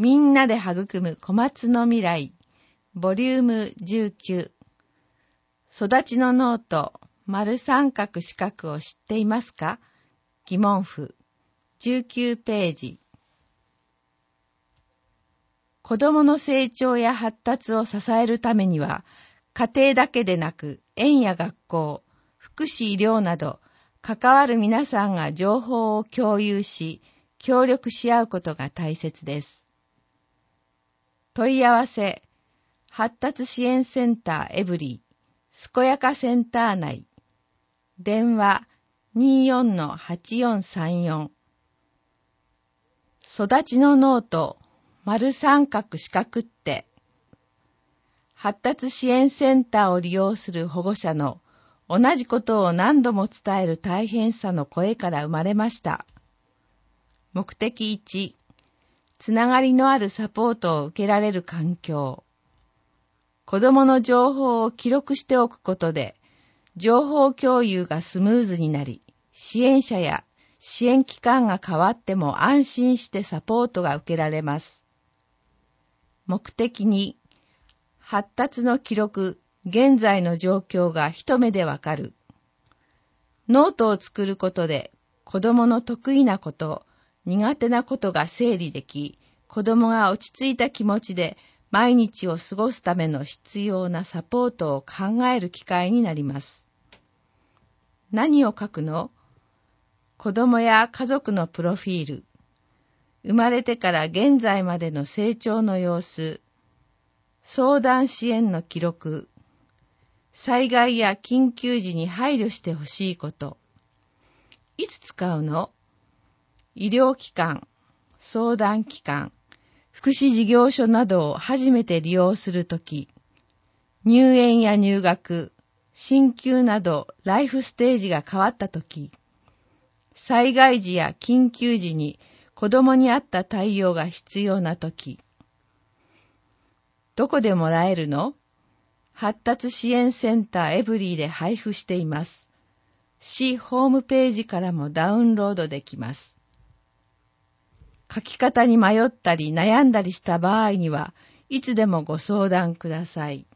みんなで育む小松の未来ボリューム19育ちのノート丸三角四角を知っていますか？疑問符19ページ。子どもの成長や発達を支えるためには家庭だけでなく園や学校、福祉医療など関わる皆さんが情報を共有し協力し合うことが大切です。問い合わせ発達支援センターエブリー健やかセンター内電話 24-8434 育ちのノート丸三角四角って発達支援センターを利用する保護者の同じことを何度も伝える大変さの声から生まれました。目的1、つながりのあるサポートを受けられる環境。子どもの情報を記録しておくことで、情報共有がスムーズになり、支援者や支援機関が変わっても安心してサポートが受けられます。目的2、発達の記録、現在の状況が一目でわかる。ノートを作ることで、子どもの得意なこと、苦手なことが整理でき、子どもが落ち着いた気持ちで毎日を過ごすための必要なサポートを考える機会になります。何を書くの？子どもや家族のプロフィール、生まれてから現在までの成長の様子、相談支援の記録、災害や緊急時に配慮してほしいこと、いつ使うの？医療機関、相談機関、福祉事業所などを初めて利用するとき、入園や入学、進級などライフステージが変わったとき、災害時や緊急時に子どもに合った対応が必要なとき、どこでもらえるの？発達支援センターエブリーで配布しています。市ホームページからもダウンロードできます。書き方に迷ったり悩んだりした場合には、いつでもご相談ください。